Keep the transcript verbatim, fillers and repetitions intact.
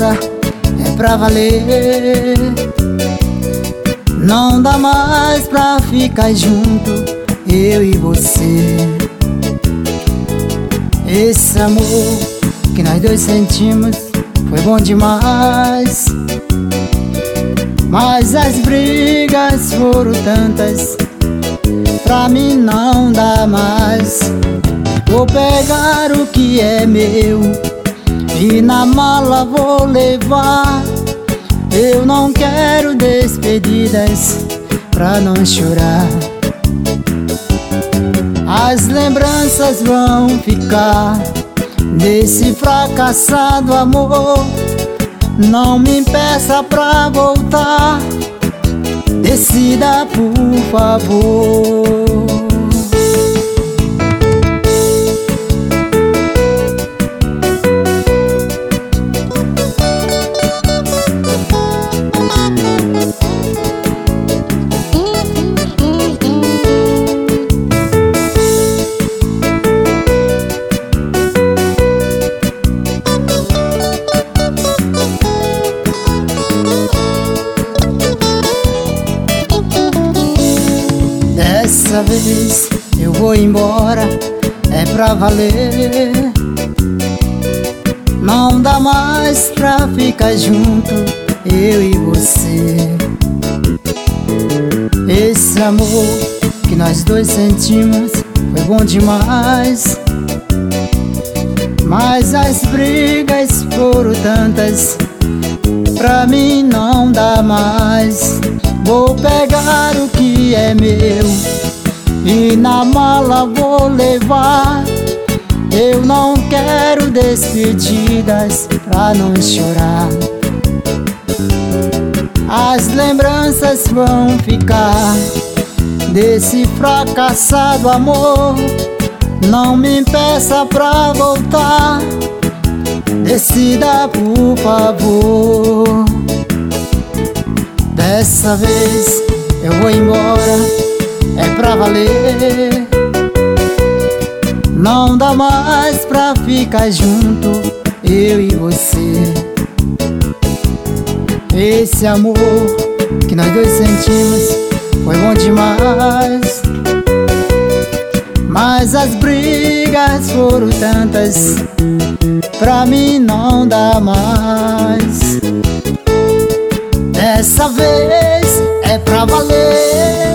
embora, é pra valer. Não dá mais pra ficar junto, eu e você. Esse amor que nós dois sentimos foi bom demais, mas as brigas foram tantas, pra mim não dá mais. Vou pegar o que é meu e na mala vou levar. Eu não quero despedidas pra não chorar. As lembranças vão ficar desse fracassado amor. Não me impeça pra voltar, decida por favor. Dessa vez eu vou embora, é pra valer. Não dá mais pra ficar junto, eu e você. Esse amor que nós dois sentimos foi bom demais, mas as brigas foram tantas, pra mim não dá mais. Vou pegar o que é meu e na mala vou levar. Eu não quero despedidas pra não chorar. As lembranças vão ficar desse fracassado amor. Não me impeça pra voltar, decida por favor. Dessa vez eu vou embora, é pra valer. Não dá mais pra ficar junto, eu e você. Esse amor que nós dois sentimos foi bom demais, mas as brigas foram tantas, pra mim não dá mais. Dessa vez é pra valer.